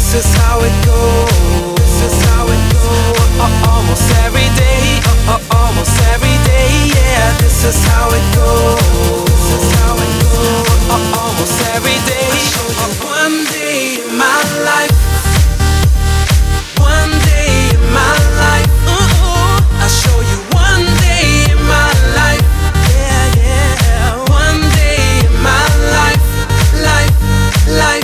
This is how it goes. This is how it goes. Almost every day. Almost every day. Yeah. This is how it goes. This is how it goes. Almost every day. I show you one day in my life. One day in my life. I show you one day in my life. Yeah, yeah. One day in my life. Life, life.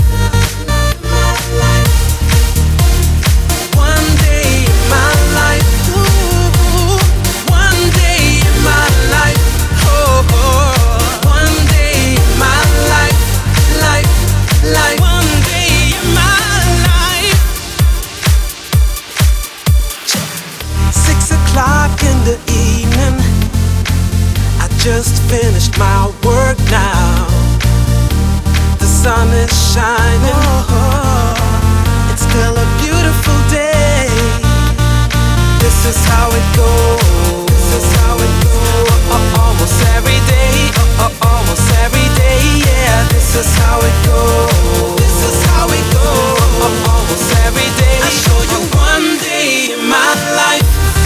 Just finished my work now. The sun is shining. It's still a beautiful day. This is how it goes. This is how it goes. Almost every day. Almost every day. Yeah. This is how it goes. This is how it goes. Almost every day. I show you one day in my life.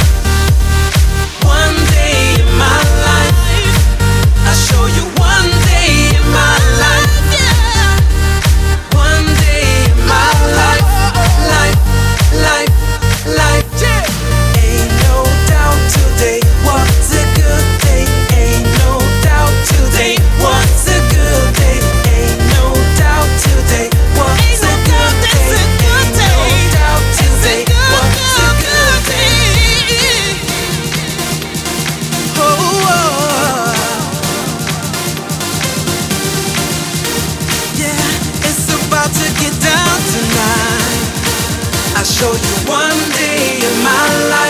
One day in my life. I show you one day in my life, yeah. One day in my life, life, life, life, yeah. Ain't no doubt today was a good day. Ain't no doubt today was a good day. Ain't no doubt today was a good day. Ain't no doubt today was a good day. Oh, oh. About to get down tonight. I show you one day in my life.